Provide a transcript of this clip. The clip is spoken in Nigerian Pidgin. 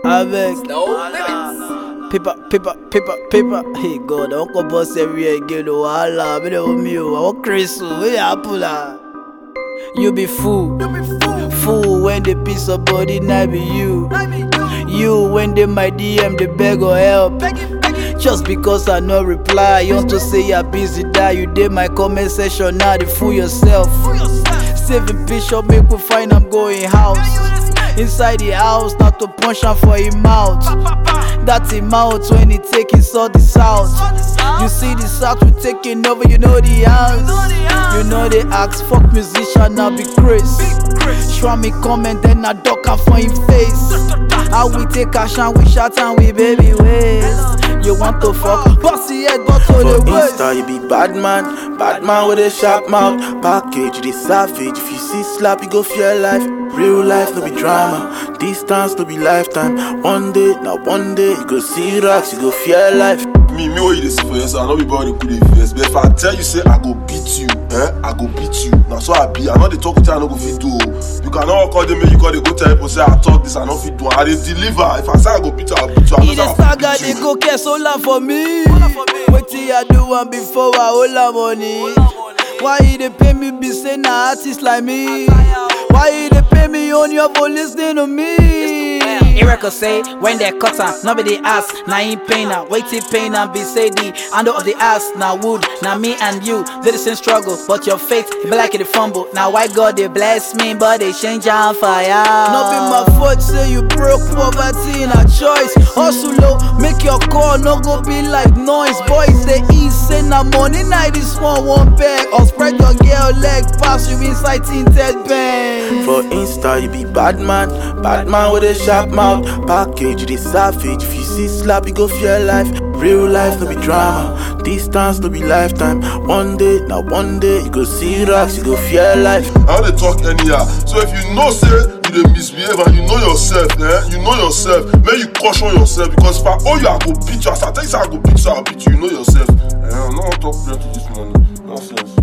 avec paper. Hey God, I won't boss everywhere again. Oh Allah, me don't me. I want Chris. We apple. You be fool when the piece of body not be you. You when they my DM they beg or help. Just because I no reply, you want to say you're busy, that you did my comment section, now you fool yourself. Saving picture make we find I'm going house. Inside the house, not to punch him for him mouth. That's him mouth when he take his all the south. You see the south we taking over, you know the house. You know the ask, fuck musician, now be Chris. Show me comment, then I duck am for him face. How we take cash and we shot and we baby waste. You want to fuck, bossy head, but to the waist. For Insta, you be bad man with a sharp mouth. Package, you the savage. If you see slap, you go fear life. Real life, no be drama. Distance, no be lifetime. One day, you go see rocks, you go fear life. Me what you dey see for yourself, I know be body put it first. But if I tell you say I go beat you, I go beat you. Now so I be, I know they talk with you, I no go fit do. You cannot call them, you call they go tell people say I talk this, I no fit do. I dey deliver. If I say I go beat you, I'll beat you. In the saga they go care so long for me. Wait till I do one before I hold our money. Why they pay me be say na artist like me? Why they pay me on your for listening to me? Erica say when they cut her, nobody ask. Now ain't pain her, wait till pain her be say the handle of the ass. Now wood, now me and you, they the same struggle, but your faith it be like it fumble. Now why God they bless me, but they change on fire. No be my fault, say you broke poverty in a choice. Hustle low, make your call, no go be like noise. Boys they eat, say na money night this one bag. Or spread your girl leg, pass you inside tinted bang. For Insta, you be bad man with a sharp mouth. Package, you the savage. If you see slap, you go fear life. Real life, no be drama. Distance, no be lifetime. One day, you go see rocks, you go fear life. How they talk anyhow. So if you know say you dey misbehave and you know yourself, you know yourself, make you caution yourself, because if I owe you, I go beat you. As I tell you say I go beat you, I'll beat you. You know yourself. I'm not talking plenty this morning. Nonsense.